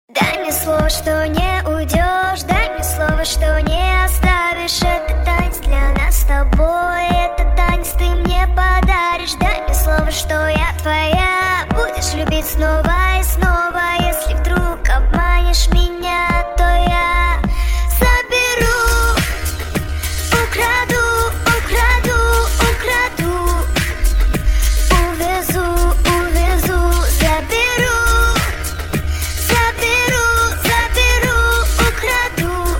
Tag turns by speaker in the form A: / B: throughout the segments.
A: Дай мне слово, что не уйдешь, дай мне слово, что не оставишь. Это танец для нас с тобой, это танец ты мне подаришь. Дай мне слово, что я твоя, будешь любить снова и снова. Если вдруг обманешь меня, то я заберу, украду, украду, украду, увезу, увезу, заберу, заберу, заберу, украду,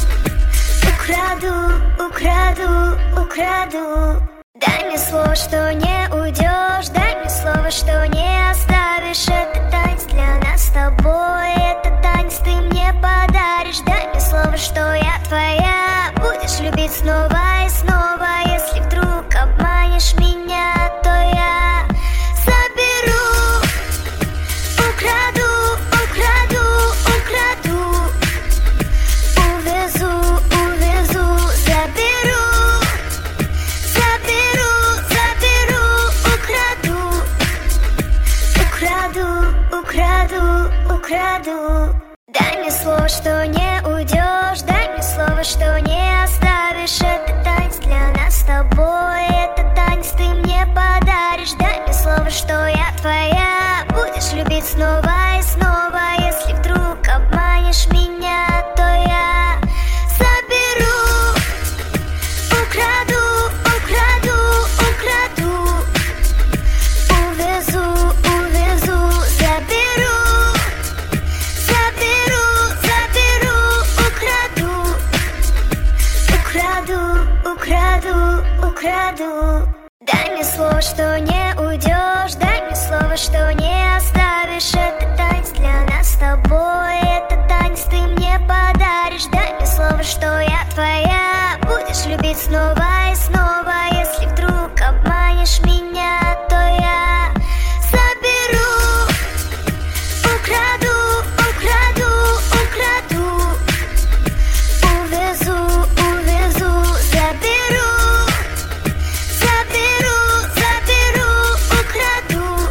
A: украду, украду, украду. Дай мне слово, что не уйдешь, дай мне слово, что не оставишь. Это танец для нас с тобой, это танец ты мне подаришь. Дай мне слово, что я твоя, будешь любить снова и снова. Если вдруг обманешь меня, то я заберу, украду, украду, украду, увезу, увезу, заберу, заберу, заберу, украду, украду, украду, украду. Дай мне слово, что не уйдешь, дай мне слово, что не оставишь. Это танец для нас с тобой, это танец ты мне подаришь. Дай мне слово, что я твоя, будешь любить снова и снова. Если вдруг обманешь меня, то я заберу, украду, украду, украду, увезу, увезу, заберу, заберу, заберу, украду, украду, украду, украду. Дай мне слово, что не уйдешь, дай мне слово, что не оставишь. Это танец для нас с тобой, это танец ты мне подаришь. Дай мне слово, что я твоя, будешь любить снова и снова. Если вдруг обманешь меня, то я заберу, украду, украду, украду, увезу, увезу, заберу, заберу, заберу, украду,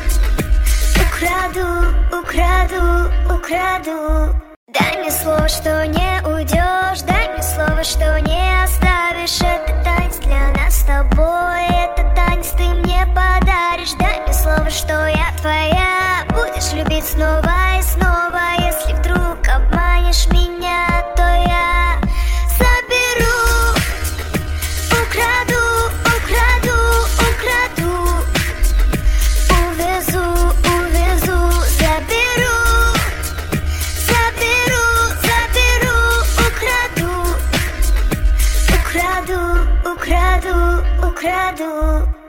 A: украду, украду, украду. Дай мне слово, что не уйдешь, дай мне слово, что не оставишь. Это танец для нас с тобой, это танец ты мне подаришь. Дай мне слово, что я твоя, будешь любить снова и снова. Если вдруг обманешь меня, то я заберу, украду, украду, украду, увезу, увезу, заберу, заберу, заберу, украду, украду, украду, украду.